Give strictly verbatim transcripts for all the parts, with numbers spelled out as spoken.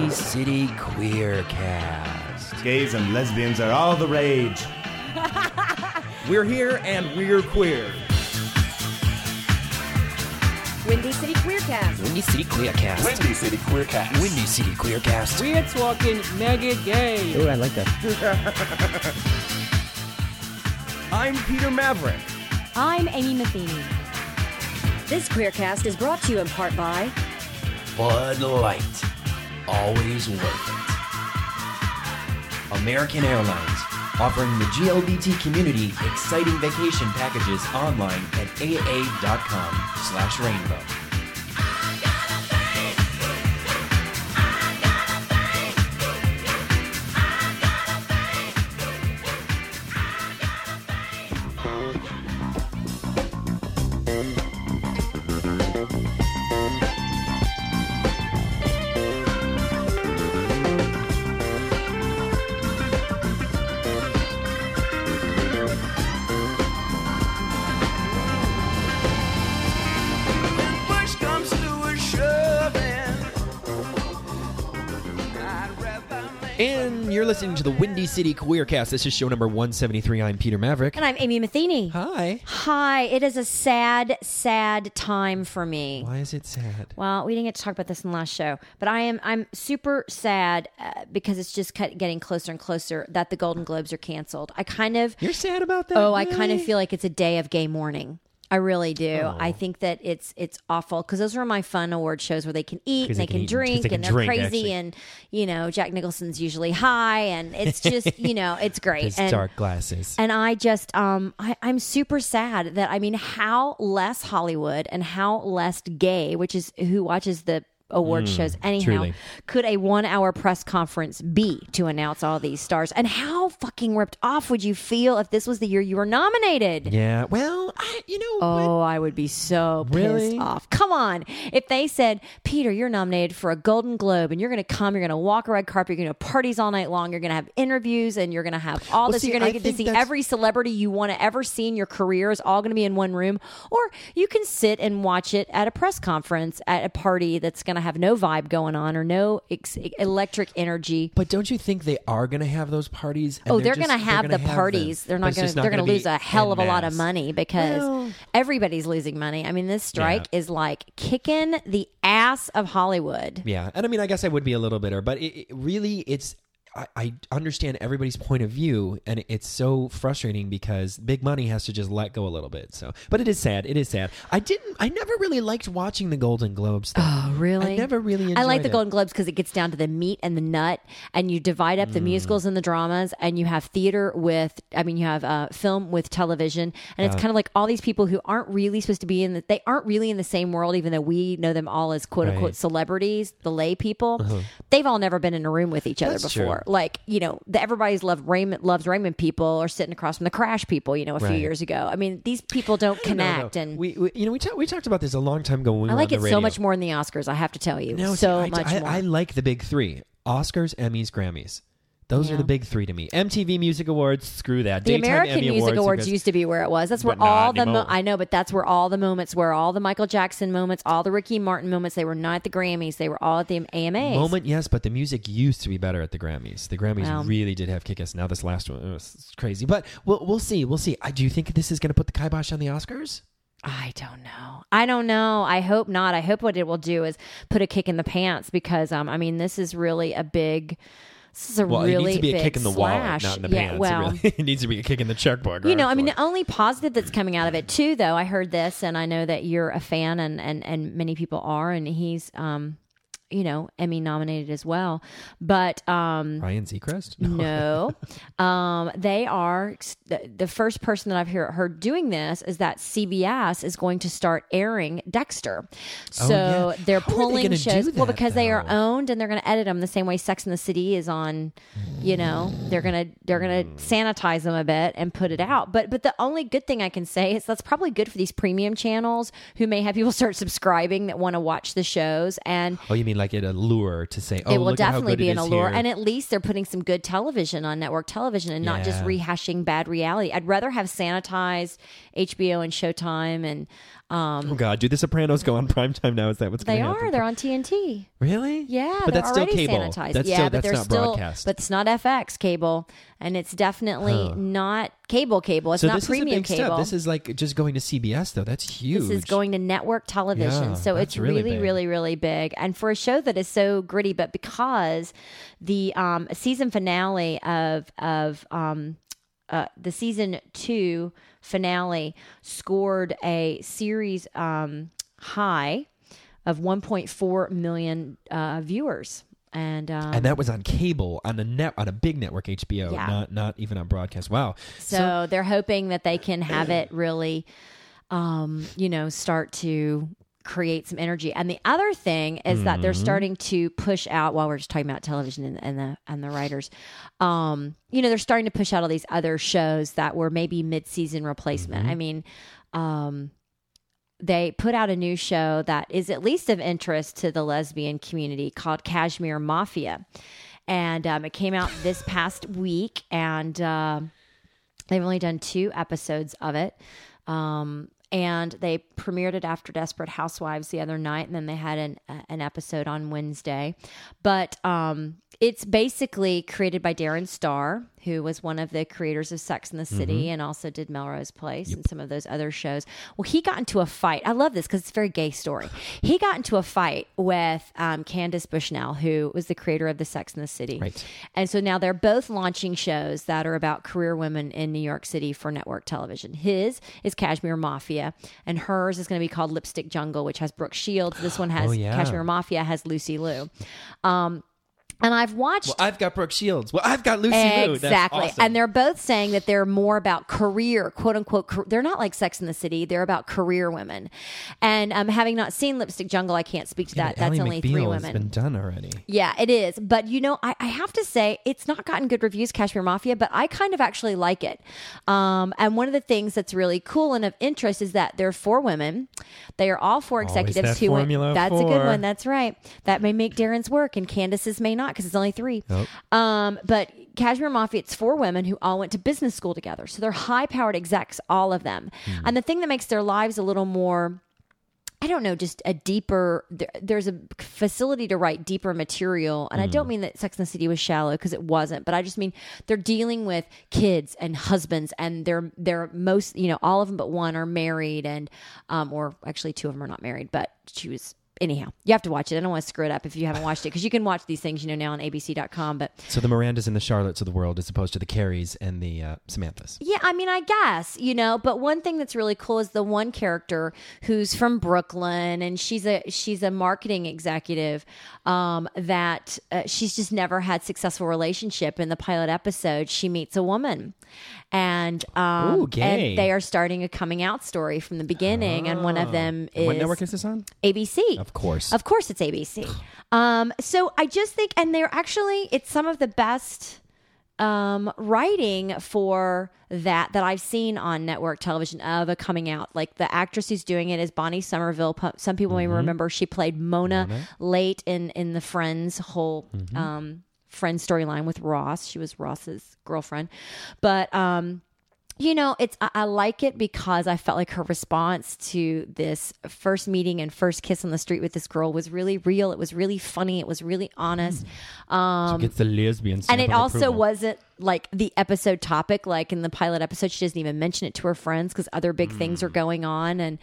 Windy City Queercast. Gays and lesbians are all the rage. We're here and we're queer. Windy City Queercast. Windy City Queercast. Windy City Queercast. Windy City Queercast. We're talking mega gay. Oh, I like that. I'm Peter Maverick. I'm Amy Matheny. This Queercast is brought to you in part by Bud Light. Always worth it. American Airlines. Offering the G L B T community exciting vacation packages online at aa.com slash rainbow. And you're listening to the Windy City Queercast. This is show number one seventy-three. I'm Peter Maverick. And I'm Amy Matheny. Hi. Hi. It is a sad, sad time for me. Why is it sad? Well, we didn't get to talk about this in the last show, but I am I'm super sad uh, because it's just getting closer and closer that the Golden Globes are canceled. I kind of You're sad about that? Oh, really? I kind of feel like it's a day of gay mourning. I really do. Oh. I think that it's it's awful because those are my fun award shows where they can eat and they they can can eat- drink they can and they're drink, crazy actually. and you know Jack Nicholson's usually high and it's just you know it's great. His and, dark glasses. And I just um I, I'm super sad that I mean how less Hollywood and how less gay, which is who watches the award shows anyhow, truly. could a one hour press conference be to announce all these stars? And how fucking ripped off would you feel if this was the year you were nominated? Yeah, well, I, you know... Oh, I would be so pissed Really? off. Come on. If they said, Peter, you're nominated for a Golden Globe and you're going to come, you're going to walk a red carpet, you're going to have parties all night long, you're going to have interviews and you're going to have all Well, this. see, You're going I to get to think see that's- every celebrity you want to ever see in your career is all going to be in one room. Or you can sit and watch it at a press conference at a party that's going to have no vibe going on or no ex- electric energy. But don't you think they are going to have those parties? and Oh, they're, just- going to have gonna the them, parties. but They're not it's going just to. They're going to gonna lose be a hell en of a lot of masse. money because Well- everybody's losing money. I mean, this strike Yeah. is like kicking the ass of Hollywood. Yeah, and I mean, I guess I would be a little bitter, but it, it really, it's. I, I understand everybody's point of view, and it's so frustrating because big money has to just let go a little bit. So, but it is sad. It is sad. I didn't. I never really liked watching the Golden Globes. Though. Oh, really? I never really. Enjoyed I like the it. Golden Globes because it gets down to the meat and the nut, and you divide up the Mm. musicals and the dramas, and you have theater with, I mean, you have uh, film with television, and it's kind of like all these people who aren't really supposed to be in the, they aren't really in the same world, even though we know them all as quote unquote Right. celebrities, the lay people. They've all never been in a room with each other That's before. true. Like, you know, the everybody's loved Raymond loves Raymond people are sitting across from the Crash people, you know, a few Right. years ago. I mean, these people don't No, no. connect, and we, we, you know, we, ta- we talked about this a long time ago when we I were like on it the radio. so much more than the Oscars. I have to tell you, No, see, so I, much I, more. I like the big three: Oscars, Emmys, Grammys. Those Yeah. are the big three to me. M T V Music Awards, screw that. The Daytime American Emmy Music Awards, Awards because- used to be where it was. That's where But not all the mo- anymore. I know, but that's where all the moments, where all the Michael Jackson moments, all the Ricky Martin moments, they were not at the Grammys. They were all at the A M As. Moment, yes, but the music used to be better at the Grammys. The Grammys Well. really did have kick-ass. Now this last one, it was crazy. But we'll, we'll see. We'll see. I, do you think this is going to put the kibosh on the Oscars? I don't know. I don't know. I hope not. I hope what it will do is put a kick in the pants because, um, I mean, this is really a big. This is a Well, really it needs to be a big kick in the slash. wallet, not in the yeah, pants. Well, it, really, it needs to be a kick in the checkbook. you know, I mean, for the only positive that's coming out of it too, though, I heard this, and I know that you're a fan, and and and many people are, and he's um, you know, Emmy nominated as well, but um, Ryan Seacrest? no, um, they are the, the first person that I've heard, heard doing this is that C B S is going to start airing Dexter, so Oh, yeah. they're How are they pulling gonna shows. do well, that, because they are though? owned and they're going to edit them the same way Sex and the City is on. You know, they're gonna they're gonna Hmm. sanitize them a bit and put it out. But but the only good thing I can say is that's probably good for these premium channels who may have people start subscribing that want to watch the shows. And Oh, you mean like an allure to say, oh, it will look at how definitely good be it an is allure. here. And at least they're putting some good television on network television and not just Yeah. rehashing bad reality. I'd rather have sanitized H B O and Showtime and um Oh God, do The Sopranos go on primetime now? Is that what's they going to are. happen? They're on T N T. Really? Yeah, but they're that's still already cable. sanitized. That's yeah, still but that's they're not still, broadcast. but it's not F X cable, and it's definitely Huh. not cable cable. It's so not this premium is a big cable. step. This is like just going to C B S though. That's huge. This is going to network television. Yeah, so that's it's really really, big. really, really big. And for a show that is so gritty, but because the um, season finale of of um, uh, the season two finale scored a series um, high of one point four million uh, viewers. And um, and that was on cable on a net on a big network, H B O, Yeah. not not even on broadcast. Wow. So, they're hoping that they can have it really, um, you know, start to create some energy. And the other thing is that they're starting to push out. While we're just talking about television and, and the and the writers, um, you know, they're starting to push out all these other shows that were maybe mid-season replacement. I mean, um, they put out a new show that is at least of interest to the lesbian community called Kashmir Mafia. And um, it came out this past week, and uh, they've only done two episodes of it. Um, and they premiered it after Desperate Housewives the other night, and then they had an, uh, an episode on Wednesday. But um, it's basically created by Darren Star, who was one of the creators of Sex and the City Mm-hmm. and also did Melrose Place and some of those other shows. Well, he got into a fight. I love this because it's a very gay story. He got into a fight with um, Candace Bushnell, who was the creator of the Sex and the City. Right. And so now they're both launching shows that are about career women in New York City for network television. His is Kashmir Mafia, and hers is going to be called Lipstick Jungle, which has Brooke Shields. This one has Oh, yeah. Kashmir Mafia has Lucy Liu. Um, and I've watched Well, I've got Brooke Shields. Well, I've got Lucy Liu. exactly, That's awesome. and they're both saying that they're more about career, quote unquote. Car- they're not like Sex in the City; they're about career women. And um, having not seen Lipstick Jungle, I can't speak to Yeah, that. but That's Ally only McBeal three has women. been done already. Yeah, it is. But, you know, I, I have to say, it's not gotten good reviews, Kashmir Mafia, but I kind of actually like it. Um, and one of the things that's really cool and of interest is that there are four women. They are all four Always executives that who went. formula That's a good four. one. That's right. That may make Darren's work, and Candace's may not because it's only three. Nope. Um, but Kashmir Mafia, it's four women who all went to business school together. So they're high powered execs, all of them. Hmm. And the thing that makes their lives a little more, I don't know, just a deeper, there, there's a facility to write deeper material. And I don't mean that Sex and the City was shallow because it wasn't, but I just mean they're dealing with kids and husbands, and they're, they're most, you know, all of them but one are married, and, um, or actually two of them are not married, but she was, anyhow, you have to watch it. I don't want to screw it up if you haven't watched it, because you can watch these things, you know, now on A B C dot com, but So the Mirandas and the Charlottes of the world, as opposed to the Carries and the uh, Samanthas. yeah, I mean, I guess, you know, but one thing that's really cool is the one character who's from Brooklyn, and she's a she's a marketing executive um, that uh, she's just never had successful relationship. In the pilot episode, she meets a woman, and um, Ooh, gay. and they are starting a coming out story from the beginning, and one of them And is what network is this on? A B C. Of course. Of course it's A B C. Um, so I just think, and they're actually, it's some of the best um, writing for that that I've seen on network television of a coming out. Like the actress who's doing it is Bonnie Somerville. Pu- Some people may remember she played Mona, Mona. late in, in the Friends whole um, Friends storyline with Ross. She was Ross's girlfriend. But, um, you know, it's I, I like it because I felt like her response to this first meeting and first kiss on the street with this girl was really real. It was really funny. It was really honest. Um, So gets the lesbian and it stamp of also approval. wasn't like the episode topic. Like in the pilot episode, she doesn't even mention it to her friends because other big things are going on. And,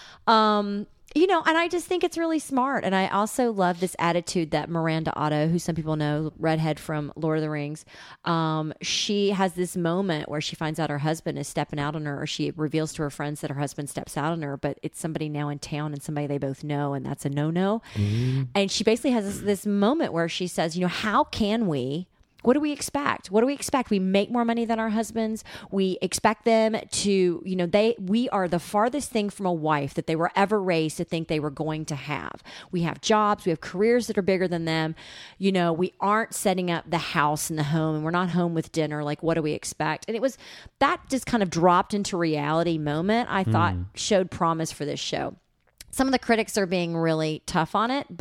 um, you know, and I just think it's really smart. And I also love this attitude that Miranda Otto, who some people know, redhead from Lord of the Rings, um, she has this moment where she finds out her husband is stepping out on her, or she reveals to her friends that her husband steps out on her, but it's somebody now in town and somebody they both know, and that's a no-no. And she basically has this, this moment where she says, you know, how can we... What do we expect? What do we expect? We make more money than our husbands. We expect them to, you know, they, we are the farthest thing from a wife that they were ever raised to think they were going to have. We have jobs, we have careers that are bigger than them. You know, we aren't setting up the house and the home, and we're not home with dinner. Like, what do we expect? And it was, that just kind of dropped into reality moment, I thought showed promise for this show. Some of the critics are being really tough on it, but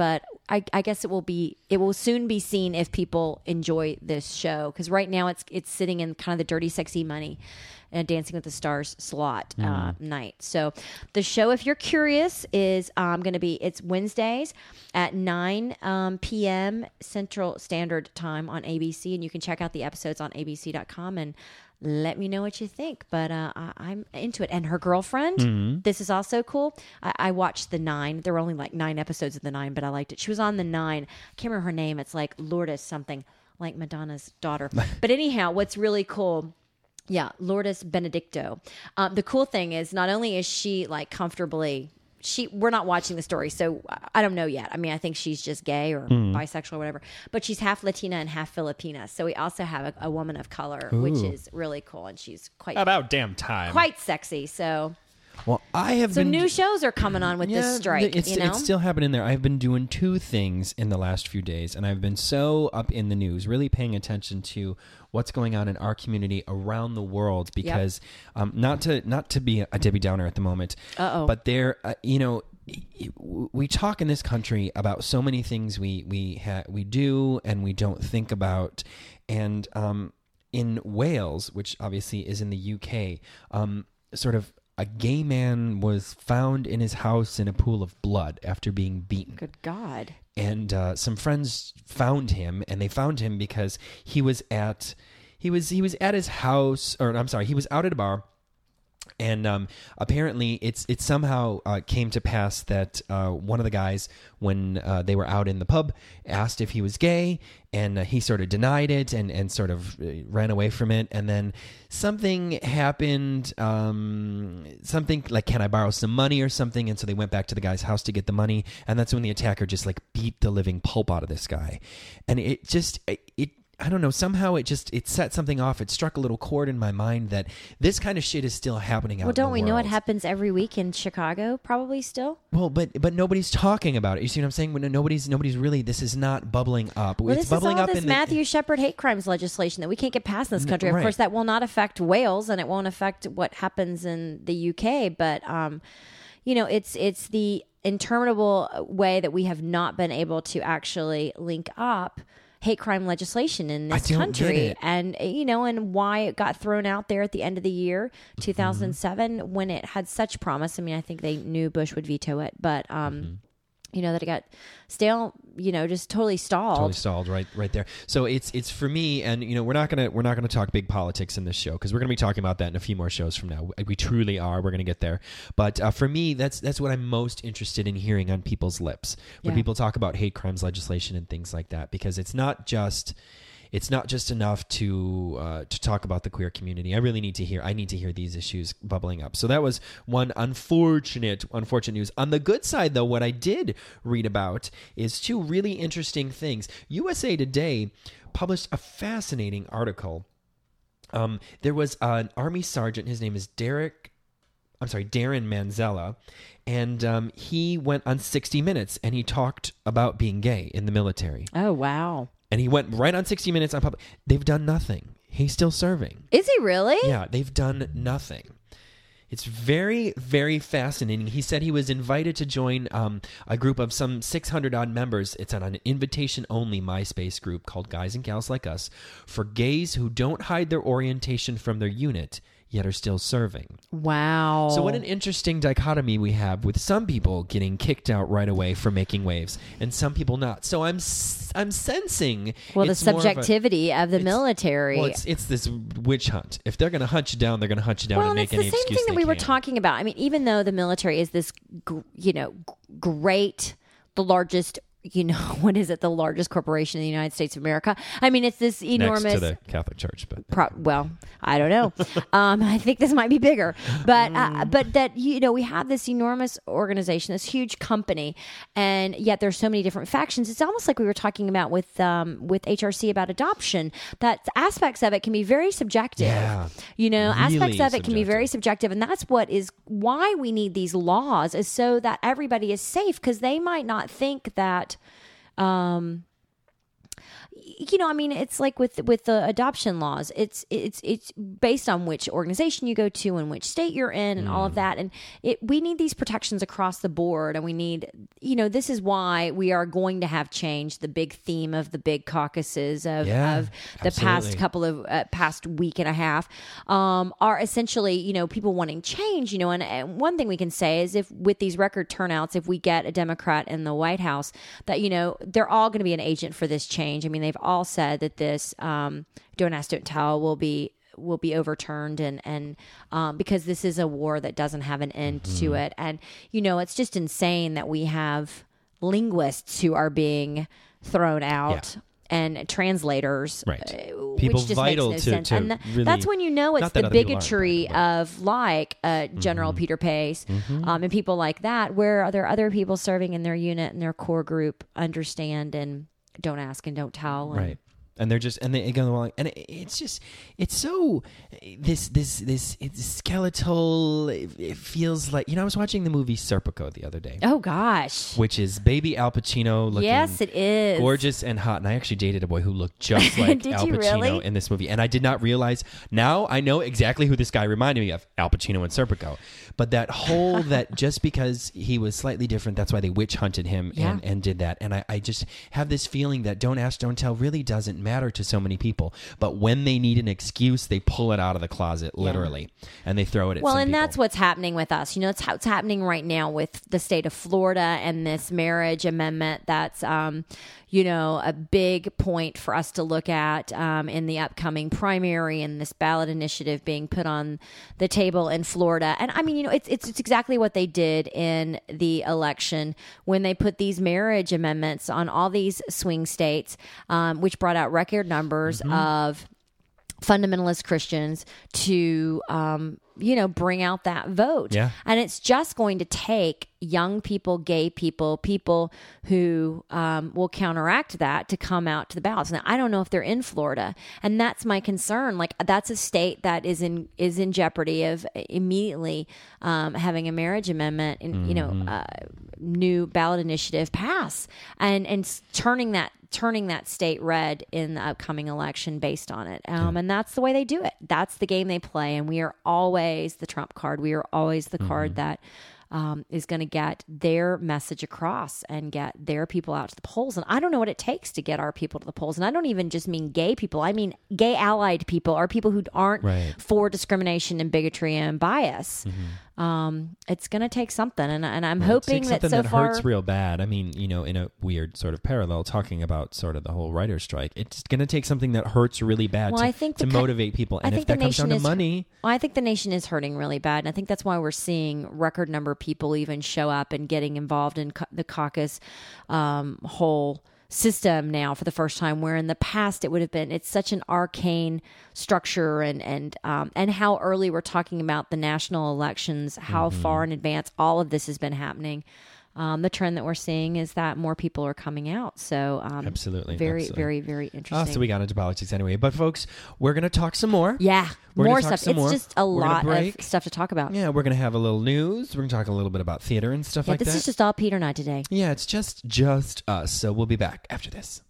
I, I guess it will be it will soon be seen if people enjoy this show, because right now it's it's sitting in kind of the Dirty Sexy Money and Dancing with the Stars slot uh, Mm. night. So the show, if you're curious, is um, going to be it's Wednesdays at nine um, p.m. Central Standard Time on A B C, and you can check out the episodes on A B C dot com and let me know what you think. But uh, I, I'm into it. And her girlfriend, Mm-hmm. this is also cool. I, I watched the nine. There were only like nine episodes of the nine, but I liked it. She was on the nine. I can't remember her name. It's like Lourdes something, like Madonna's daughter. But anyhow, what's really cool. Yeah, Lourdes Benedicto. Um, the cool thing is, not only is she like comfortably, she we're not watching the story, so I don't know yet. I mean, I think she's just gay or bisexual or whatever, but she's half Latina and half Filipina. So we also have a, a woman of color, which Ooh. is really cool, and she's quite About damn time. quite sexy. So Well, I have so been new shows are coming on with this strike. It's, you know, it's still happening there. I've been doing two things in the last few days, and I've been so up in the news, really paying attention to what's going on in our community around the world. Because um, not to not to be a Debbie Downer at the moment, Uh-oh. but there, uh, you know. We talk in this country about so many things we we ha- we do and we don't think about, and um, in Wales, which obviously is in the U K, um, sort of a gay man was found in his house in a pool of blood after being beaten. good God. And uh, some friends found him, and they found him because he was at he was he was at his house, or I'm sorry, he was out at a bar. And um, apparently, it's it somehow uh, came to pass that uh, one of the guys, when uh, they were out in the pub, asked if he was gay, and uh, he sort of denied it and, and sort of uh, ran away from it. And then something happened, um, something like, can I borrow some money or something? And so they went back to the guy's house to get the money, and that's when the attacker just like beat the living pulp out of this guy. And it just it. it I don't know, somehow it just, it set something off. It struck a little chord in my mind that this kind of shit is still happening out Well, in the don't we know it world. happens every week in Chicago? Probably still. Well, but but nobody's talking about it. You see what I'm saying? When nobody's nobody's really, this is not bubbling up. Well, it's this bubbling is all up this in Matthew Shepard hate crimes legislation that we can't get past in this country. Of right. course, that will not affect Wales, and it won't affect what happens in the U K. But um, you know, it's it's the interminable way that we have not been able to actually link up hate crime legislation in I this don't country, get it. and you know, and why it got thrown out there at the end of the year Mm-hmm. two thousand seven when it had such promise. I mean, I think they knew Bush would veto it, but um, Mm-hmm. you know, that it got stale. You know, just totally stalled. Totally stalled right right there. So it's it's for me, and you know, we're not gonna we're not gonna talk big politics in this show because we're gonna be talking about that in a few more shows from now. We truly are. We're gonna get there. But uh, for me, that's that's what I'm most interested in hearing on people's lips when Yeah. people talk about hate crimes legislation and things like that, because it's not just. It's not just enough to uh, to talk about the queer community. I really need to hear. I need to hear these issues bubbling up. So that was one unfortunate, unfortunate news. On the good side, though, what I did read about is two really interesting things. U S A Today published a fascinating article. Um, there was an Army sergeant. His name is Derek. I'm sorry, Darren Manzella, and um, he went on sixty minutes and he talked about being gay in the military. Oh wow. And he went right on sixty minutes on public. They've done nothing. He's still serving. Is he really? Yeah, they've done nothing. It's very, very fascinating. He said he was invited to join um, a group of some six hundred odd members. It's on an invitation-only MySpace group called Guys and Gals Like Us for gays who don't hide their orientation from their unit, yet are still serving. Wow. So what an interesting dichotomy we have with some people getting kicked out right away for making waves and some people not. So I'm s- I'm sensing well, the it's more of a- subjectivity of, the it's- military. Well, it's it's this witch hunt. If they're going to hunt you down, they're going to hunt you down well, and and make it's the any same excuse thing that they we were can. talking about. I mean, even though the military is this, gr- you know, g- great, the largest, you know, what is it? The largest corporation in the United States of America. I mean, it's this enormous. Next to the Catholic Church, but Pro- well, I don't know. um, I think this might be bigger, but Mm. uh, but that you know we have this enormous organization, this huge company, and yet there's so many different factions. It's almost like we were talking about with um, with H R C about adoption. That aspects of it can be very subjective. Yeah. You know, Really aspects of it can be very subjective, and that's what is why we need these laws, is so that everybody is safe, because they might not think that. Um, you know, I mean, it's like with with the adoption laws. It's it's it's based on which organization you go to and which state you're in, and mm. all of that. And it we need these protections across the board, and we need, you know, this is why we are going to have change. The big theme of the big caucuses of, yeah, of the absolutely. past couple of uh, past week and a half um, are essentially, you know, people wanting change. You know, and, and one thing we can say is if with these record turnouts, if we get a Democrat in the White House, that, you know, they're all going to be an agent for this change. I mean, they've all said that this um, Don't Ask, Don't Tell will be will be overturned, and and um, because this is a war that doesn't have an end mm-hmm. to it. And, you know, it's just insane that we have linguists who are being thrown out. Yeah. And translators, right? Uh, People which just vital makes no to, sense. to and th- really, that's when you know it's the bigotry but, of like uh, General mm-hmm. Peter Pace mm-hmm. um, and people like that, where are there other people serving in their unit and their core group understand and don't ask and don't tell, and, right? And they're just, and they go along, and it, it's just, it's so, this, this, this, it's skeletal. It, it feels like, you know, I was watching the movie Serpico the other day. Oh gosh. Which is baby Al Pacino looking, yes, it is, gorgeous and hot. And I actually dated a boy who looked just like Al Pacino really? in this movie, and I did not realize. Now I know exactly who this guy reminded me of, Al Pacino in Serpico. But that whole that just because he was slightly different, that's why they witch hunted him yeah. and, and did that. And I, I just have this feeling that Don't Ask, Don't Tell really doesn't matter to so many people. But when they need an excuse, they pull it out of the closet, literally, yeah. and they throw it at well, some and people. that's what's happening with us. You know, it's what's happening right now with the state of Florida and this marriage amendment. That's, um, you know, a big point for us to look at um, in the upcoming primary and this ballot initiative being put on the table in Florida. And I mean, you know, it's it's, it's exactly what they did in the election when they put these marriage amendments on all these swing states, um, which brought out record numbers mm-hmm. of fundamentalist Christians to, um, you know, bring out that vote. Yeah. And it's just going to take young people, gay people, people who um, will counteract that to come out to the ballots. Now, I don't know if they're in Florida, and that's my concern. Like, that's a state that is in is in jeopardy of immediately um, having a marriage amendment and mm-hmm. you know, uh, new ballot initiative pass, and and turning that turning that state red in the upcoming election based on it. Um, yeah. And that's the way they do it. That's the game they play. And we are always the trump card. We are always the mm-hmm. card that um, is going to get their message across and get their people out to the polls. And I don't know what it takes to get our people to the polls. And I don't even just mean gay people. I mean gay allied people, or people who aren't right. for discrimination and bigotry and bias. Mm-hmm. Um, it's going to take something, and and I'm right. hoping that so that far hurts real bad. I mean, you know, in a weird sort of parallel, talking about sort of the whole writer's strike, it's going to take something that hurts really bad well, to, I think to the, motivate people. And I if think that the comes down to is, money, well, I think the nation is hurting really bad, and I think that's why we're seeing record number of people even show up and getting involved in ca- the caucus um, whole system now for the first time, where in the past it would have been, it's such an arcane structure, and and um, and how early we're talking about the national elections, how mm-hmm. far in advance all of this has been happening. Um, the trend that we're seeing is that more people are coming out. So um, absolutely, very, absolutely. very, very interesting. Oh, so we got into politics anyway. But folks, we're going to talk some more. Yeah, we're more talk stuff. It's more. just a we're lot of stuff to talk about. Yeah, we're going to have a little news. We're going to talk a little bit about theater and stuff yeah, like this that. This is just all Peter and I today. Yeah, it's just just us. So we'll be back after this.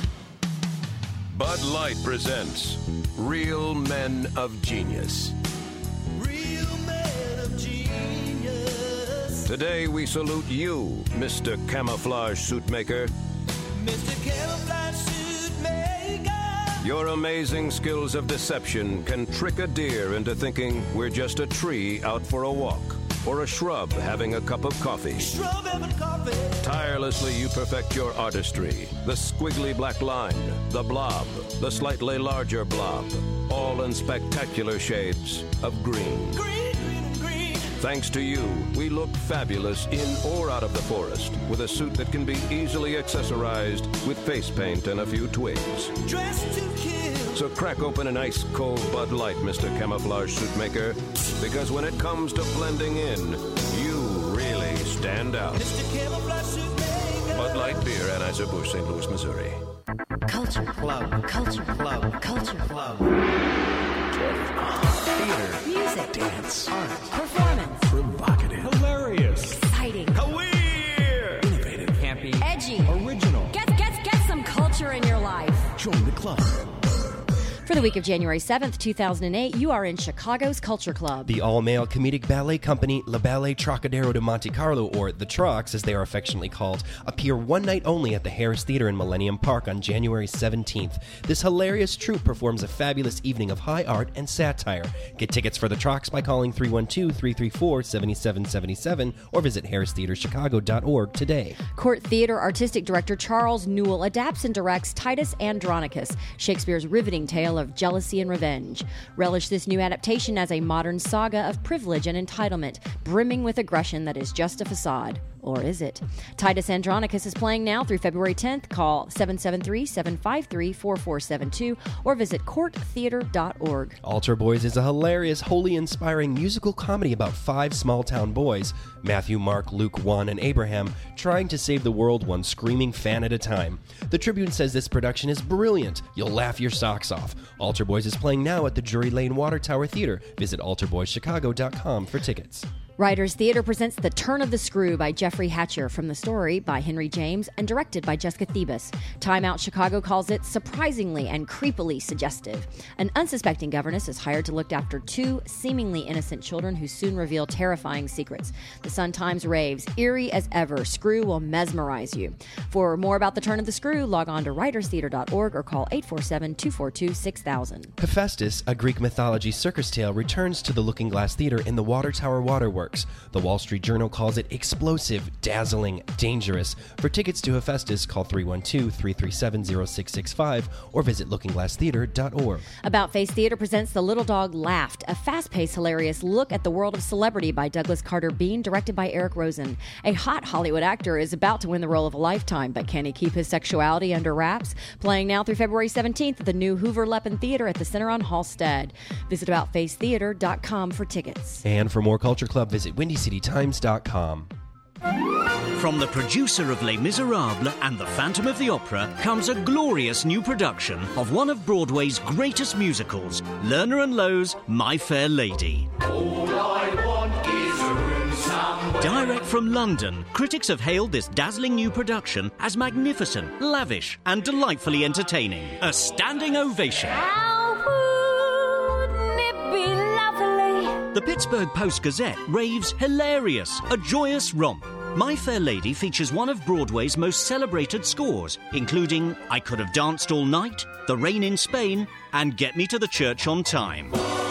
Bud Light presents Real Men of Genius. Real Men of Genius. Today we salute you, Mister Camouflage Suit Maker. Mister Camouflage Suit Maker. Your amazing skills of deception can trick a deer into thinking we're just a tree out for a walk, or a shrub having a cup of coffee. Shrub having coffee. Tirelessly you perfect your artistry. The squiggly black line, the blob, the slightly larger blob, all in spectacular shades of green. Green, green, and green. Thanks to you, we look fabulous in or out of the forest, with a suit that can be easily accessorized with face paint and a few twigs. Dressed to kill. So crack open an ice cold Bud Light, Mister Camouflage Suit Maker, because when it comes to blending in, you really stand out. Mister Camouflage Suit Maker. Bud Light Beer, Anheuser-Busch, Saint Louis, Missouri. Culture Club. Culture Club. Culture Club. Theater. Music. Dance. Art. Performance. Provocative. Hilarious. Exciting. Queer. Innovative. Campy. Edgy. Original. Get, get, get some culture in your life. Join Club. For the week of January seventh, two thousand eight, you are in Chicago's Culture Club. The all-male comedic ballet company La Ballet Trocadero de Monte Carlo, or the Trocs as they are affectionately called, appear one night only at the Harris Theater in Millennium Park on January seventeenth. This hilarious troupe performs a fabulous evening of high art and satire. Get tickets for the Trocs by calling three one two, three three four, seven seven seven seven or visit harris theater chicago dot org today. Court Theater artistic director Charles Newell adapts and directs Titus Andronicus, Shakespeare's riveting tale of jealousy and revenge. Relish this new adaptation as a modern saga of privilege and entitlement, brimming with aggression that is just a facade. Or is it? Titus Andronicus is playing now through February tenth. Call seven seven three, seven five three, four four seven two or visit court theater dot org. Altar Boys is a hilarious, wholly inspiring musical comedy about five small-town boys, Matthew, Mark, Luke, Juan, and Abraham, trying to save the world one screaming fan at a time. The Tribune says this production is brilliant. You'll laugh your socks off. Altar Boys is playing now at the Drury Lane Water Tower Theater. Visit altar boys chicago dot com for tickets. Writers Theater presents The Turn of the Screw by Jeffrey Hatcher, from the story by Henry James and directed by Jessica Thebus. Time Out Chicago calls it surprisingly and creepily suggestive. An unsuspecting governess is hired to look after two seemingly innocent children who soon reveal terrifying secrets. The Sun-Times raves, eerie as ever, Screw will mesmerize you. For more about The Turn of the Screw, log on to writers theater dot org or call eight four seven, two four two, six thousand. Hephaestus, a Greek mythology circus tale, returns to the Looking Glass Theater in the Water Tower Waterworks. The Wall Street Journal calls it explosive, dazzling, dangerous. For tickets to Hephaestus, call three one two, three three seven, zero six six five or visit looking glass theater dot org. About Face Theater presents The Little Dog Laughed, a fast-paced, hilarious look at the world of celebrity by Douglas Carter Bean, directed by Eric Rosen. A hot Hollywood actor is about to win the role of a lifetime, but can he keep his sexuality under wraps? Playing now through February seventeenth at the new Hoover Leppen Theater at the Center on Halstead. Visit about face theater dot com for tickets. And for more Culture Club, visit windy city times dot com. From the producer of Les Miserables and The Phantom of the Opera comes a glorious new production of one of Broadway's greatest musicals, Lerner and Lowe's My Fair Lady. All I want is a room somewhere. Direct from London, critics have hailed this dazzling new production as magnificent, lavish, and delightfully entertaining. A standing ovation. The Pittsburgh Post-Gazette raves hilarious, a joyous romp. My Fair Lady features one of Broadway's most celebrated scores, including I Could Have Danced All Night, The Rain in Spain, and Get Me to the Church on Time.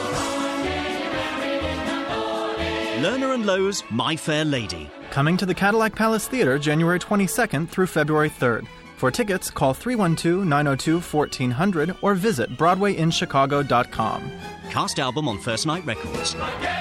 Lerner and Lowe's My Fair Lady. Coming to the Cadillac Palace Theater January twenty-second through February third. For tickets, call three one two, nine oh two, one four zero zero or visit broadway in chicago dot com. Cast album on First Night Records.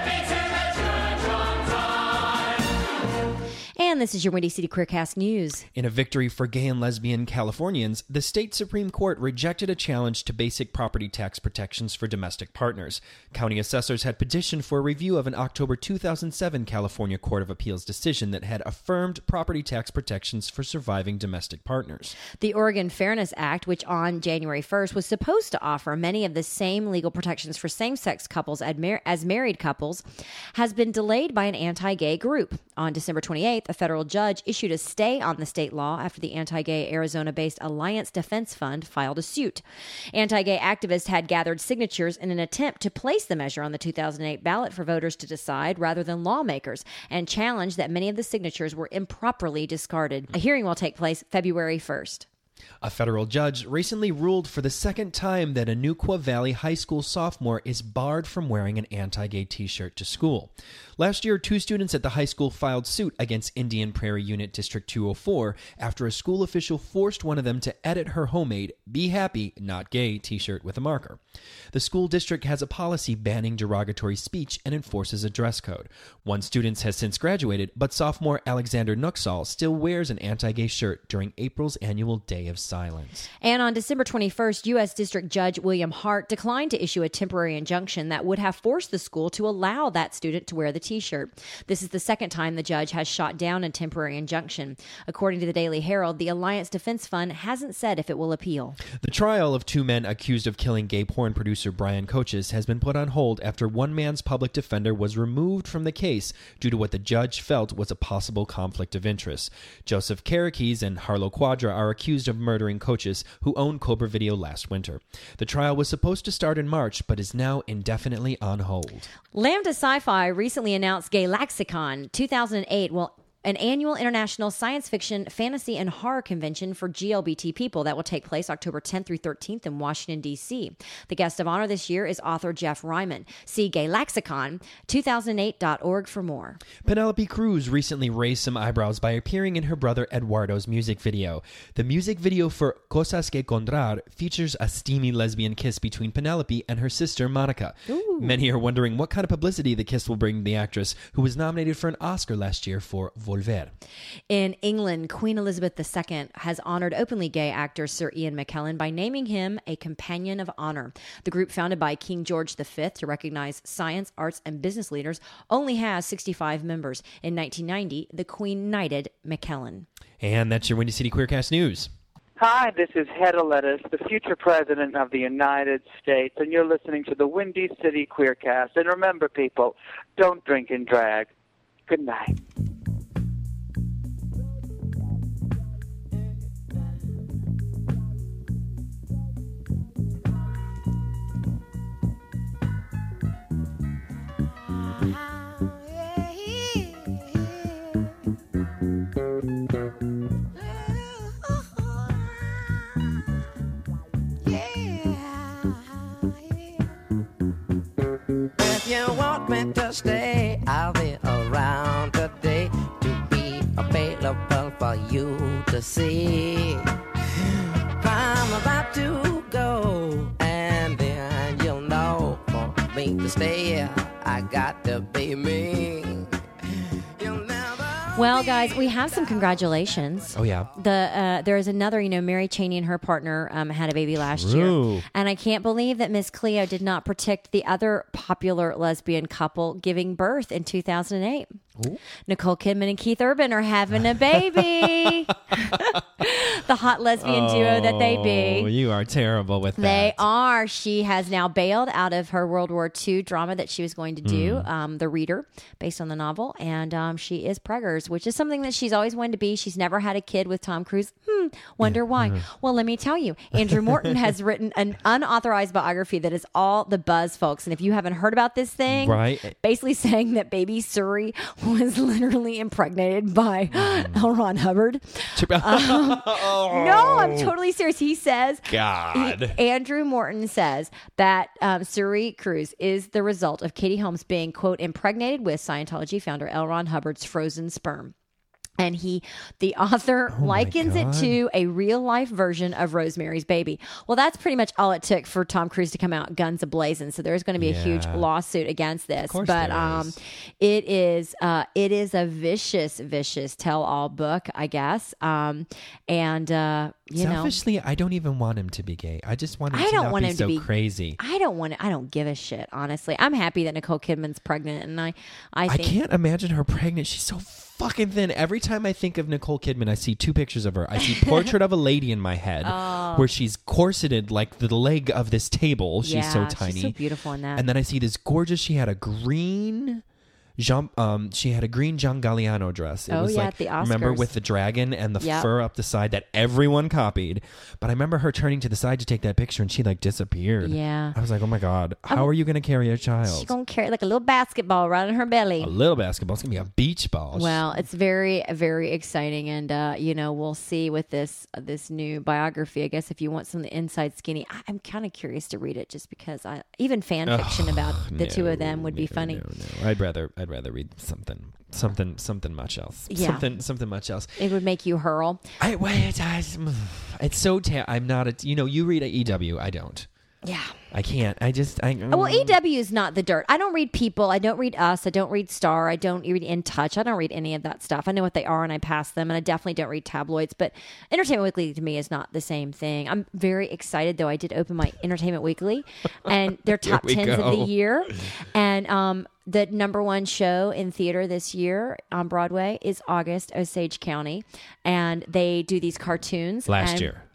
And this is your Windy City Queercast News. In a victory for gay and lesbian Californians, the state Supreme Court rejected a challenge to basic property tax protections for domestic partners. County assessors had petitioned for a review of an October two thousand seven California Court of Appeals decision that had affirmed property tax protections for surviving domestic partners. The Oregon Fairness Act, which on January first was supposed to offer many of the same legal protections for same-sex couples as married couples, has been delayed by an anti-gay group. On December twenty-eighth, a federal judge issued a stay on the state law after the anti-gay Arizona-based Alliance Defense Fund filed a suit. Anti-gay activists had gathered signatures in an attempt to place the measure on the two thousand eight ballot for voters to decide rather than lawmakers, and challenged that many of the signatures were improperly discarded. A hearing will take place February first. A federal judge recently ruled for the second time that a Neuqua Valley High School sophomore is barred from wearing an anti-gay t-shirt to school. Last year, two students at the high school filed suit against Indian Prairie Unit District two oh four after a school official forced one of them to edit her homemade "Be Happy, Not Gay" t-shirt with a marker. The school district has a policy banning derogatory speech and enforces a dress code. One student has since graduated, but sophomore Alexander Nuxall still wears an anti-gay shirt during April's annual Day of Silence. And on December twenty-first, U S District Judge William Hart declined to issue a temporary injunction that would have forced the school to allow that student to wear the t-shirt. This is the second time the judge has shot down a temporary injunction. According to the Daily Herald, the Alliance Defense Fund hasn't said if it will appeal. The trial of two men accused of killing gay porn producer Brian Coaches has been put on hold after one man's public defender was removed from the case due to what the judge felt was a possible conflict of interest. Joseph Karakis and Harlow Quadra are accused of of murdering coaches who owned Cobra Video last winter. The trial was supposed to start in March, but is now indefinitely on hold. Lambda Sci-Fi recently announced Galaxicon two thousand eight will an annual international science fiction, fantasy, and horror convention for G L B T people that will take place October tenth through thirteenth in Washington, D C. The guest of honor this year is author Jeff Ryman. See Galaxicon two thousand eight dot org for more. Penelope Cruz recently raised some eyebrows by appearing in her brother Eduardo's music video. The music video for Cosas que Encontrar features a steamy lesbian kiss between Penelope and her sister Monica. Ooh. Many are wondering what kind of publicity the kiss will bring the actress, who was nominated for an Oscar last year for Volver. In England, Queen Elizabeth the Second has honored openly gay actor Sir Ian McKellen by naming him a Companion of Honor. The group, founded by King George the Fifth to recognize science, arts, and business leaders, only has sixty-five members. In nineteen ninety, the Queen knighted McKellen. And that's your Windy City Queercast News. Hi, this is Hedda Lettuce, the future president of the United States, and you're listening to the Windy City Queercast. And remember, people, don't drink and drag. Good night. If you want me to stay, I'll be around today to be available for you to see. I'm about to go, and then you'll know for me to stay, I got to be me. Well, guys, we have some congratulations. Oh, yeah. The uh, there is another, you know, Mary Chaney and her partner um, had a baby last True. year. And I can't believe that Miss Cleo did not protect the other popular lesbian couple giving birth in two thousand eight. Ooh. Nicole Kidman and Keith Urban are having a baby. The hot lesbian oh, duo that they be. You are terrible with that. They are. She has now bailed out of her World War Two drama that she was going to do, mm. um, The Reader, based on the novel. And um, she is preggers, which is something that she's always wanted to be. She's never had a kid with Tom Cruise. Hmm, wonder yeah. why. Mm-hmm. Well, let me tell you. Andrew Morton has written an unauthorized biography that is all the buzz, folks. And if you haven't heard about this thing, right. basically saying that baby Suri was literally impregnated by mm. L. Ron Hubbard. um, oh. No, I'm totally serious. He says, God. He, Andrew Morton says that um, Suri Cruz is the result of Katie Holmes being, quote, impregnated with Scientology founder L. Ron Hubbard's frozen sperm. And he, the author, oh likens it to a real life version of Rosemary's Baby. Well, that's pretty much all it took for Tom Cruise to come out guns a-blazing. So there's going to be yeah. a huge lawsuit against this. Of course but there um, is. it is uh, it is a vicious, vicious tell-all book, I guess. Um, and uh, you Selfishly, know, I don't even want him to be gay. I just want him I to don't not want be him so to be crazy. I don't want. I don't give a shit. Honestly, I'm happy that Nicole Kidman's pregnant, and I, I, think, I can't imagine her pregnant. She's so fucking thin. Every time I think of Nicole Kidman, I see two pictures of her. I see Portrait of a Lady in my head, oh. where she's corseted like the leg of this table. She's yeah, so tiny, she's so beautiful in that. And then I see this gorgeous. She had a green. Jean, um, she had a green John Galliano dress. It oh, was yeah, like, at the Oscars. remember, with the dragon and the yep. fur up the side that everyone copied. But I remember her turning to the side to take that picture, and she like disappeared. Yeah. I was like, oh my God, how um, are you going to carry a child? She's going to carry like a little basketball right in her belly. A little basketball. It's going to be a beach ball. Well, it's very, very exciting. And, uh, you know, we'll see with this uh, this new biography. I guess if you want some of the inside skinny, I, I'm kind of curious to read it just because I even fan fiction oh, about the no, two of them would no, be funny. No, no. I'd rather, I'd rather read something. Something, something, something much else. Yeah. Something, something much else. It would make you hurl. I wait. I, it's so. Ta- I'm not a. You know, you read a E W. I don't. Yeah. I can't. I just. I. Mm. Well, E W is not the dirt. I don't read People. I don't read Us. I don't read Star. I don't read In Touch. I don't read any of that stuff. I know what they are and I pass them. And I definitely don't read tabloids. But Entertainment Weekly to me is not the same thing. I'm very excited though. I did open my Entertainment Weekly, and their top tens of the year, and um. The number one show in theater this year on Broadway is August, Osage County. And they do these cartoons. Last and year.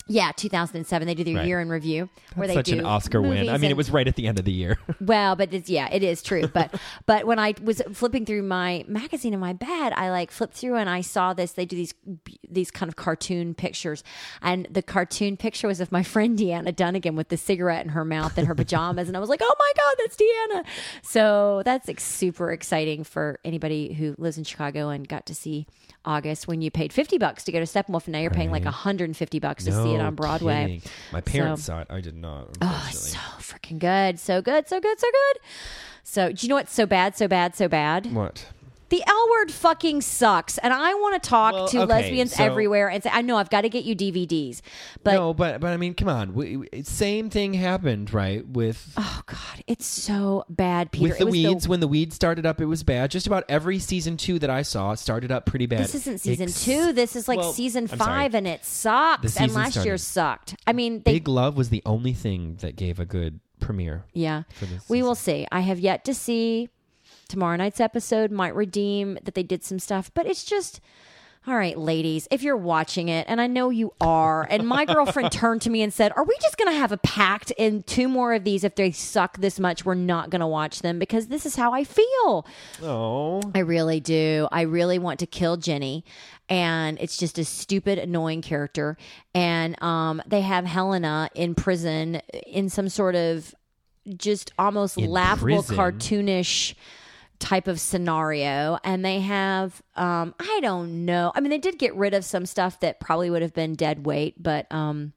Yeah, two thousand seven. They do their Right. year in review where That's they such do an Oscar win. movies I mean, it and- was right at the end of the year. Well, but it's, yeah, it is true. But but when I was flipping through my magazine in my bed, I like flipped through and I saw this. They do these these kind of cartoon pictures, and the cartoon picture was of my friend Deanna Dunnigan with the cigarette in her mouth and her pajamas, and I was like, oh my god, that's Deanna. So that's like super exciting for anybody who lives in Chicago and got to see August when you paid fifty bucks to go to Steppenwolf, and now you're paying like one hundred fifty bucks to see it on Broadway. Kidding. My parents So- saw it. I did not. Oh, it's so freaking good. So good, so good, so good. So, do you know what's so bad, so bad, so bad? What? The L Word fucking sucks. And I want to talk Well, to okay, lesbians so- everywhere and say, I know I've got to get you D V Ds. But no, but but I mean, come on. We, we- same thing happened, right? With oh god, it's so bad, Peter. with the it was weeds. The, when the weeds started up, it was bad. Just about every season two that I saw started up pretty bad. this isn't season Ex- two. This is like well, season I'm sorry. five, and it sucks. The And season last year started- sucked. I mean, they Big Love was the only thing that gave a good premiere. yeah. For this We will see. I have yet to see. Tomorrow night's episode might redeem that they did some stuff, but it's just, all right, ladies, if you're watching it, and I know you are, and my girlfriend turned to me and said, are we just going to have a pact in two more of these? If they suck this much, we're not going to watch them because this is how I feel. Oh, I really do. I really want to kill Jenny. And it's just a stupid, annoying character. And um, they have Helena in prison in some sort of just almost In laughable, prison? cartoonish type of scenario. And they have, um, I don't know. I mean, they did get rid of some stuff that probably would have been dead weight, but um,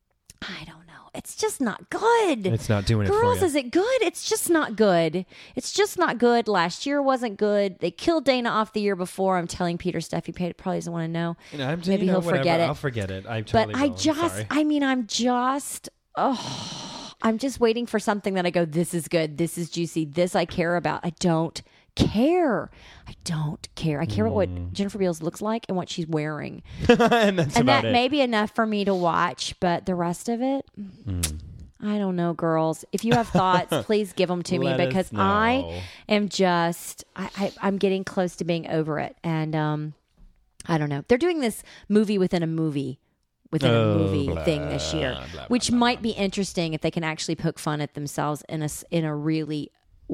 I don't know. It's just not good. It's not doing it for Girls, you. is it good? It's just not good. It's just not good. Last year wasn't good. They killed Dana off the year before. I'm telling Peter stuff he probably doesn't want to know. You know, I'm, Maybe you know, he'll whatever. forget it. I'll forget it. I totally But I will. I'm just, sorry. I mean, I'm just, oh, I'm just waiting for something that I go, this is good. This is juicy. This I care about. I don't care. I don't care. I care about what Jennifer Beals looks like and what she's wearing. and that's and about that it. may be enough for me to watch, but the rest of it, I don't know, girls. If you have thoughts, please give them to me Let us because know. I am just, I, I, I'm getting close to being over it. And um, I don't know. They're doing this movie within a movie. Within Oh, a movie blah, thing this year, blah, blah, which blah, might be interesting if they can actually poke fun at themselves in a s- in a really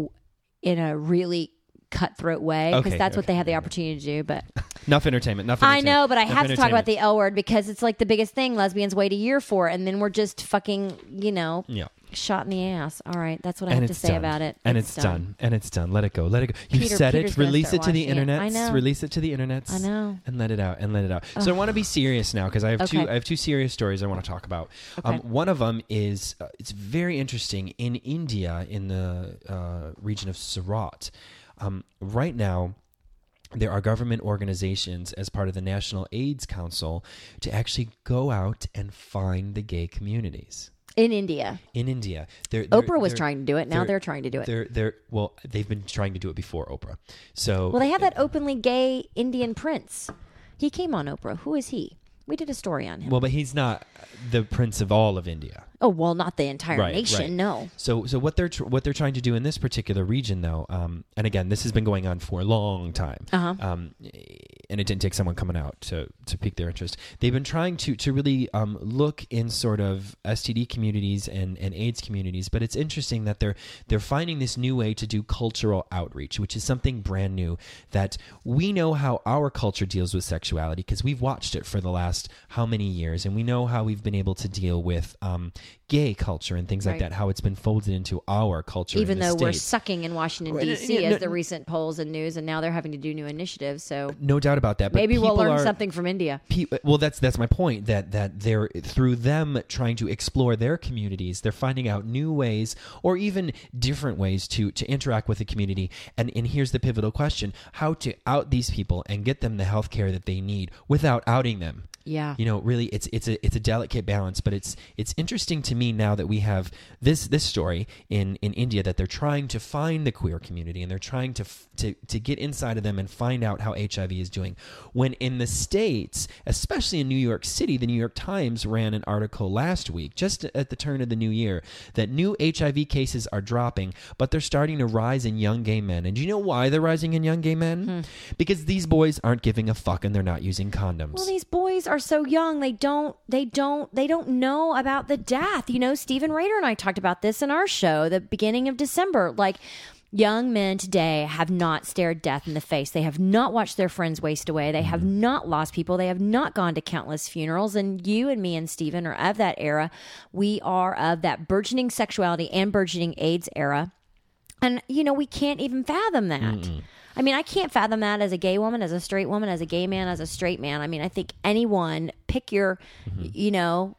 in a really cutthroat way because Okay, that's what okay, they have the yeah. opportunity to do. But Enough entertainment. Enough I entertainment. know, but I Enough have to talk about entertainment. the L word because it's like the biggest thing lesbians wait a year for, and then we're just fucking, you know, Yeah. shot in the ass. All right, that's what I And have to it's say done. about it. And it's, done. And it's done. Let it go. Let it go. You Peter- said Peter's it. gonna Release start it to the watching it. internet. I know. Release it to the internet. I know. And let it out. And let it out. So I want to be serious now because I have two. Okay. I have two serious stories I want to talk about. Um, Okay. one of them is uh, it's very interesting in India in the uh, region of Surat. Um, right now, there are government organizations as part of the National AIDS Council to actually go out and find the gay communities. In India, In India, they're, they're, Oprah was they're- trying to do it. Now they're- they're trying to do it. They're they're well, they've been trying to do it before Oprah. So Well, they have that openly gay Indian prince. He came on Oprah. Who is he? We did a story on him. well, but he's not the prince of all of India. oh well, not the entire Right, nation. right. No. So, so what they're tr- what they're trying to do in this particular region, though, um, and again, this has been going on for a long time, Uh-huh. um, and it didn't take someone coming out to to pique their interest. They've been trying to to really um, look in sort of S T D communities and, and AIDS communities, but it's interesting that they're they're finding this new way to do cultural outreach, which is something brand new that we know how our culture deals with sexuality because we've watched it for the last how many years, and we know how we've been able to deal with um, gay culture and things like Right. that, how it's been folded into our culture. Even in the though we're States. sucking in Washington, Well, D C, no, no, as the recent polls and news, and now they're having to do new initiatives. So No doubt about that. But maybe we'll people learn are- something from India. Pe- well, that's that's my point. That that they're through them trying to explore their communities, they're finding out new ways or even different ways to to interact with the community. And and here's the pivotal question: how to out these people and get them the health care that they need without outing them. Yeah. You know, really, it's it's a it's a delicate balance, but it's it's interesting to me now that we have this this story in, in India that they're trying to find the queer community and they're trying to f- to to get inside of them and find out how H I V is doing. When in the States, especially in New York City, the New York Times ran an article last week, just at the turn of the new year, that new H I V cases are dropping, but they're starting to rise in young gay men. And do you know why they're rising in young gay men? Because these boys aren't giving a fuck and they're not using condoms. Well, these boys are are so young. They don't, they don't, they don't know about the death. You know, Stephen Rader and I talked about this in our show, the beginning of December. Like, young men today have not stared death in the face. They have not watched their friends waste away. They have not lost people. They have not gone to countless funerals. And you and me and Stephen are of that era. We are of that burgeoning sexuality and burgeoning AIDS era. And, you know, we can't even fathom that. Mm-mm. I mean, I can't fathom that as a gay woman, as a straight woman, as a gay man, as a straight man. I mean, I think anyone, pick your, mm-hmm. you know,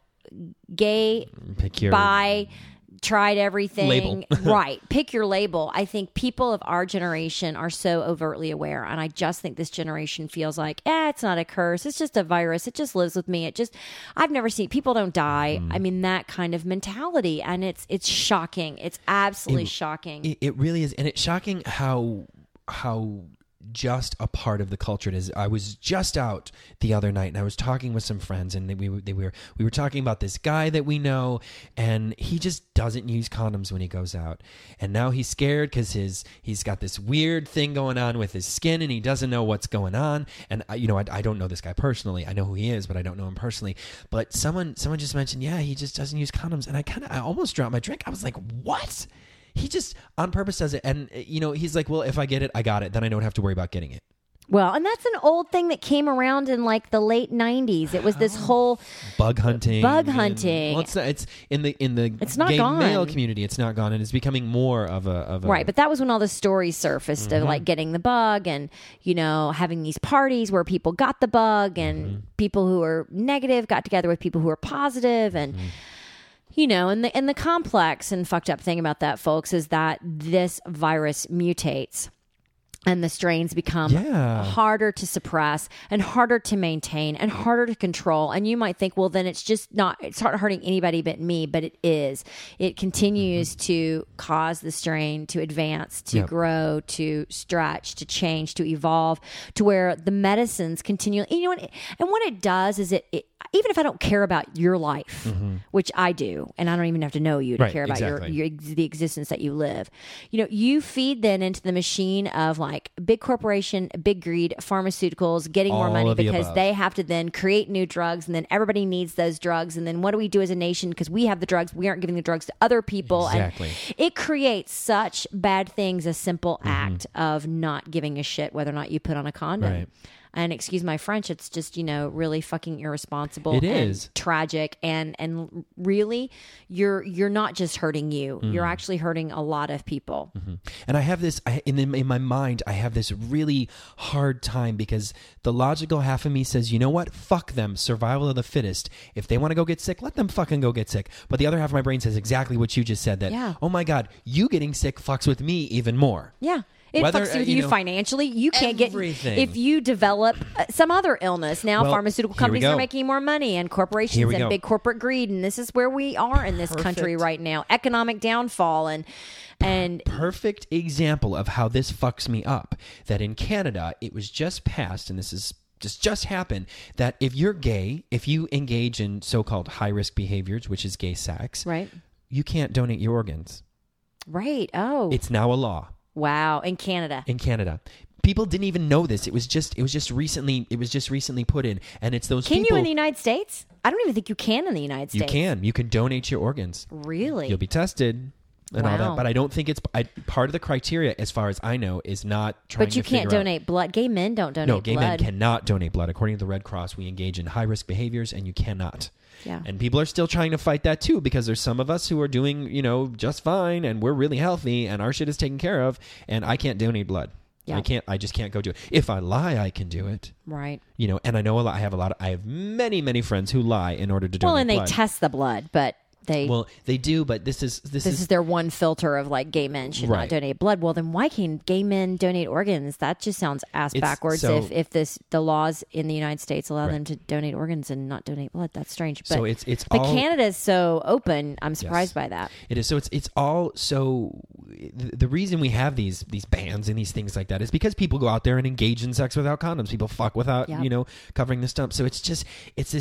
gay, pick your bi, tried everything. Label. Right. Pick your label. I think people of our generation are so overtly aware. And I just think this generation feels like, eh, it's not a curse. It's just a virus. It just lives with me. It just, I've never seen, people don't die. Mm. I mean, that kind of mentality. And it's, it's shocking. It's absolutely it, shocking. It, it really is. And it's shocking how, how just a part of the culture it is. I was just out the other night and I was talking with some friends, and they, we, they were we were talking about this guy that we know, and he just doesn't use condoms when he goes out, and now he's scared because his he's got this weird thing going on with his skin, and he doesn't know what's going on. And I, you know, I, I don't know this guy personally. I know who he is, but I don't know him personally. But someone someone just mentioned, yeah, he just doesn't use condoms, and I kind of I almost dropped my drink. I was like, what? He just on purpose does it. And, you know, he's like, well, if I get it, I got it. Then I don't have to worry about getting it. Well, and that's an old thing that came around in like the late nineties. It was this whole bug hunting. Bug hunting. And, well, it's not, it's in the in the it's not gay gone. male community. It's not gone, and it's becoming more of a of a right. But that was when all the stories surfaced mm-hmm. of like getting the bug, and you know having these parties where people got the bug, and mm-hmm. people who were negative got together with people who were positive, and. Mm-hmm. You know, and the and the complex and fucked up thing about that, folks, is that this virus mutates. And the strains become yeah. harder to suppress and harder to maintain and harder to control. And you might think, well, then it's just not, it's not hurting anybody but me, but it is. It continues mm-hmm. to cause the strain to advance, to yep. grow, to stretch, to change, to evolve, to where the medicines continue. You know, and, and what it does is it, it even if I don't care about your life, mm-hmm. which I do, and I don't even have to know you to right, care about exactly. your, your the existence that you live, you know, you feed then into the machine of like big corporation, big greed, pharmaceuticals, getting All more money of the because above. they have to then create new drugs, and then everybody needs those drugs. And then what do we do as a nation? Because we have the drugs, we aren't giving the drugs to other people. Exactly. And it creates such bad things, a simple mm-hmm. act of not giving a shit whether or not you put on a condom. Right. And excuse my French, it's just, you know, really fucking irresponsible it and is. tragic. And and really, you're you're not just hurting you. Mm. You're actually hurting a lot of people. Mm-hmm. And I have this, I, in, in my mind, I have this really hard time because the logical half of me says, you know what? Fuck them. Survival of the fittest. If they want to go get sick, let them fucking go get sick. But the other half of my brain says exactly what you just said, that, yeah. oh my God, you getting sick fucks with me even more. Yeah. It Whether, fucks with you you, know, financially. You can't everything. get if you develop uh, some other illness. Now, well, pharmaceutical here we companies go. are making more money, and corporations Here we and go. big corporate greed, and this is where we are in this Perfect. country right now. Economic downfall and and perfect example of how this fucks me up. That in Canada, it was just passed, and this is just just happened, that if you're gay, if you engage in so-called high-risk behaviors, which is gay sex, right, you can't donate your organs. Right. Oh, it's now a law. Wow, in Canada. In Canada. People didn't even know this. It was just it was just recently it was just recently put in, and it's those can people. you in the United States? I don't even think you can in the United States. You can. You can donate your organs. Really? You'll be tested and wow. all that, but I don't think it's I, part of the criteria, as far as I know, is not trying But you to can't figure donate out, blood. Gay men don't donate No, gay blood. men cannot donate blood. According to the Red Cross, we engage in high-risk behaviors, and you cannot. Yeah. And people are still trying to fight that too, because there's some of us who are doing, you know, just fine, and we're really healthy, and our shit is taken care of, and I can't donate blood. Yeah. I can't. I just can't go do it. If I lie, I can do it. Right. You know, and I know a lot. I have a lot. Of, I have many, many friends who lie in order to donate blood. Well, and they blood. test the blood, but they well they do. But this is this, this is, is their one filter of like gay men should right. not donate blood. Well, then why can gay men donate organs? That just sounds ass It's, backwards. so, if if this the laws in the United States allow right. them to donate organs and not donate blood, that's strange. But so it's it's but all, Canada is so open. I'm surprised yes, by that. It is. So it's it's all so. The reason we have these these bans and these things like that is because people go out there and engage in sex without condoms. People fuck without, yep. you know, covering the stump. So it's just, it's this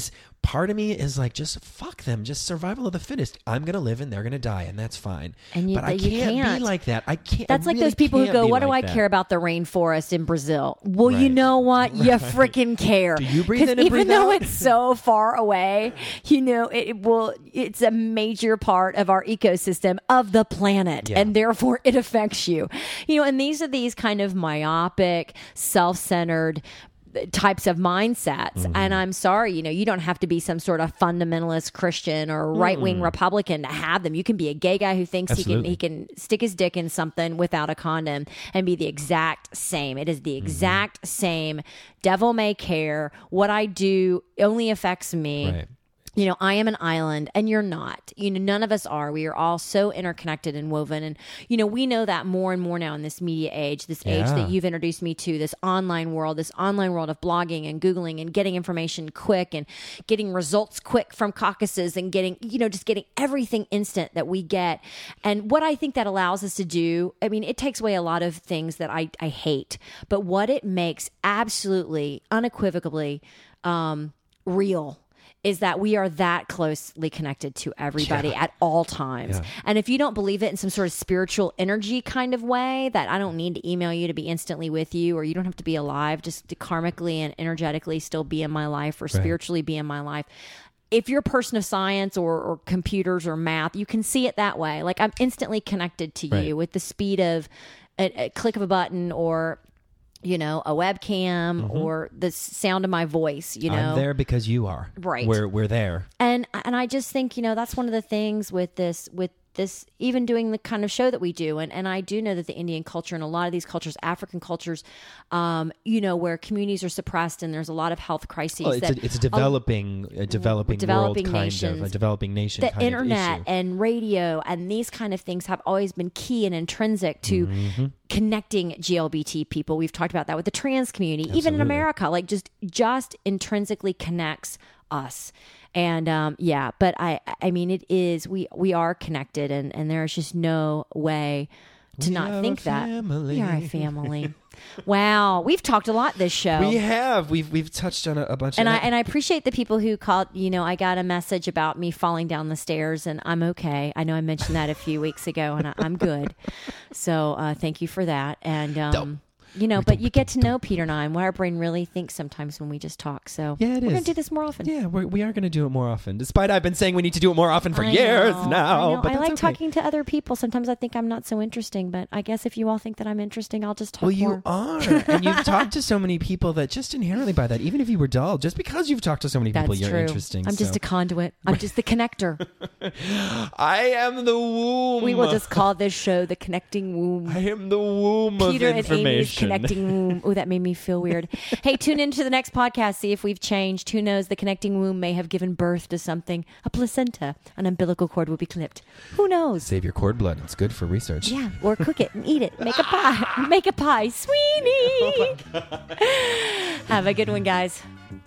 part of me is like, just fuck them. Just survival of the fittest. I'm going to live and they're going to die, and that's fine. And you, but I you can't, can't be like that. I can't. That's I like really those people who can't go, be what do like I that. care about the rainforest in Brazil? Well, you Right. know what? You Right. freaking care. Do you breathe 'Cause in and even breathe though out? it's so far away, you know, it, it will, it's a major part of our ecosystem of the planet. Yeah. And therefore it affects you. You know, and these are these kind of myopic, self-centered types of mindsets. Mm-hmm. And I'm sorry, you know, you don't have to be some sort of fundamentalist Christian or right-wing Mm. Republican to have them. You can be a gay guy who thinks he can Absolutely. he can stick his dick in something without a condom and be the exact same. It is the Mm-hmm. exact same. Devil may care. What I do only affects me. Right. You know, I am an island and you're not. You know, none of us are. We are all so interconnected and woven. And, you know, we know that more and more now in this media age, this age Yeah. that you've introduced me to, this online world, this online world of blogging and Googling and getting information quick and getting results quick from caucuses and getting, you know, just getting everything instant that we get. And what I think that allows us to do, I mean, it takes away a lot of things that I, I hate. But what it makes absolutely, unequivocally um, real is that we are that closely connected to everybody Yeah. at all times. Yeah. And if you don't believe it in some sort of spiritual energy kind of way, that I don't need to email you to be instantly with you, or you don't have to be alive just to karmically and energetically still be in my life or spiritually be in my life. If you're a person of science or, or computers or math, you can see it that way. Like I'm instantly connected to Right. you with the speed of a, a click of a button or, you know, a webcam or the sound of my voice, you know. I'm there because you are. Right. We're we're there. And and I just think, you know, that's one of the things with this with this even doing the kind of show that we do. And and I do know that the Indian culture and a lot of these cultures, African cultures, um, you know, where communities are suppressed and there's a lot of health crises. Well, it's, that a, it's a developing a developing, developing world kind nations, of a developing nation the kind internet of issue. and radio and these kind of things have always been key and intrinsic to Mm-hmm. connecting G L B T people. We've talked about that with the trans community, even in Absolutely. America, like just just intrinsically connects us. And um, yeah, but I I mean it is we we are connected and and there's just no way to We not are think a that family. we are a family. Wow, we've talked a lot this show. We have we've we've touched on a, a bunch And of I and I appreciate the people who called. You know, I got a message about me falling down the stairs, and I'm okay. I know I mentioned that a few weeks ago, and I, I'm good. So uh, thank you for that. And um, you know, but you get to know Peter and I and what our brain really thinks sometimes when we just talk. So Yeah, it we're is. gonna do this more often. Yeah, we're, we are going to do it more often. Despite I've been saying we need to do it more often for I years know, now. I, know. But I that's like okay. talking to other people. Sometimes I think I'm not so interesting, but I guess if you all think that I'm interesting, I'll just talk Well, you more. are, and you've talked to so many people that just inherently by that, even if you were dull, just because you've talked to so many people, That's you're true. interesting. I'm just so. a conduit. I'm just the connector. I am the womb. We will just call this show the Connecting Womb. I am the womb Peter of and Amy's information. Connecting Womb. Oh, that made me feel weird. Hey, tune into the next podcast. See if we've changed. Who knows? The Connecting Womb may have given birth to something. A placenta. An umbilical cord will be clipped. Who knows? Save your cord blood. It's good for research. Yeah, or cook it and eat it. Make a pie. Make a pie. Sweeney. Have a good one, guys.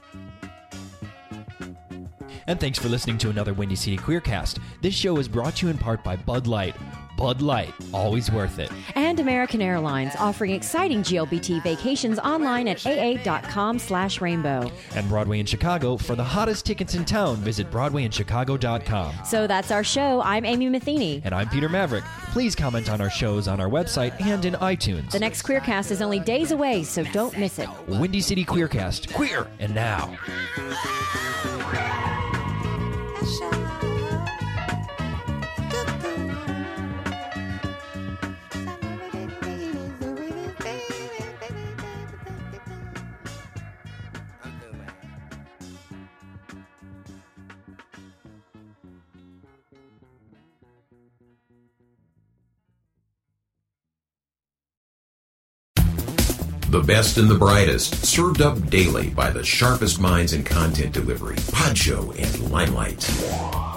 And thanks for listening to another Windy City Queercast. This show is brought to you in part by Bud Light. Bud Light, always worth it. And American Airlines, offering exciting G L B T vacations online at aa.com slash rainbow. And Broadway in Chicago. For the hottest tickets in town, visit broadway in chicago dot com. So that's our show. I'm Amy Matheny. And I'm Peter Maverick. Please comment on our shows on our website and in iTunes. The next Queercast is only days away, so don't miss it. Windy City Queercast. Queer and now. The best and the brightest, served up daily by the sharpest minds in content delivery, Podshow and Limelight.